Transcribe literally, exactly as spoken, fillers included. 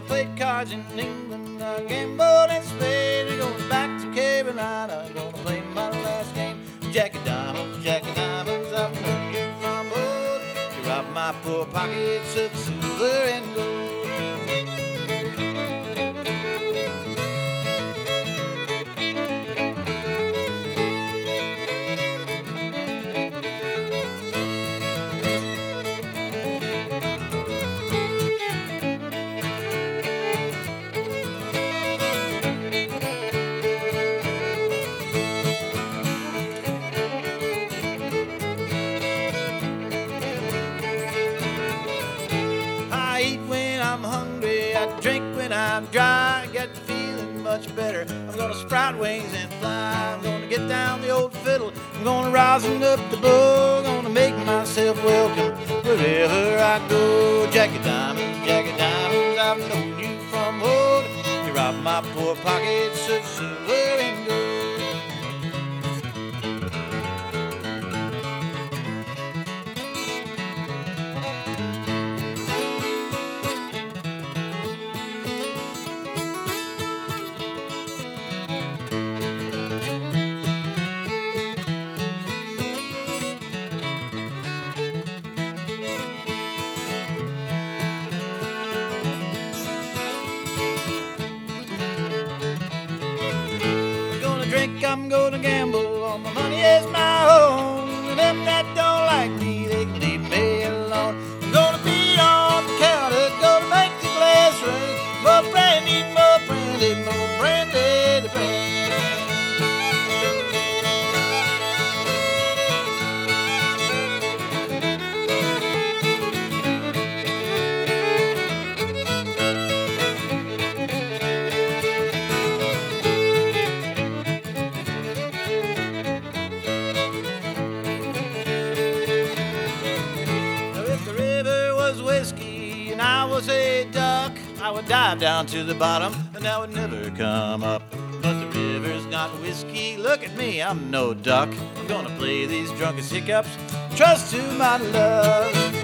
played cards in England, I gambled in Spain. I'm going back to Carolina, gonna play my last game. Jackie Diamonds, Jackie Diamonds, I've known you from old. You robbed my poor pockets of silver and gold. I eat when I'm hungry, I drink when I'm dry. I get to feeling much better. I'm gonna sprout wings and fly. I'm gonna get down the old fiddle. I'm gonna rosin up the bow. Gonna make myself welcome wherever I go. Jackie Diamonds, Jackie Diamonds, I've known you from old. You robbed my poor pockets of silver and gold. I'm gonna gamble, all my money is my own. And them that don't like me, they can leave me alone. I'm gonna beat on the counter, gonna make the glass ring. More brandy, more brandy, more brandy, the brandy. Whiskey and I was a duck, I would dive down to the bottom and I would never come up. But the river's not whiskey, look at me, I'm no duck. I'm gonna play these drunkest hiccups, trust to my love.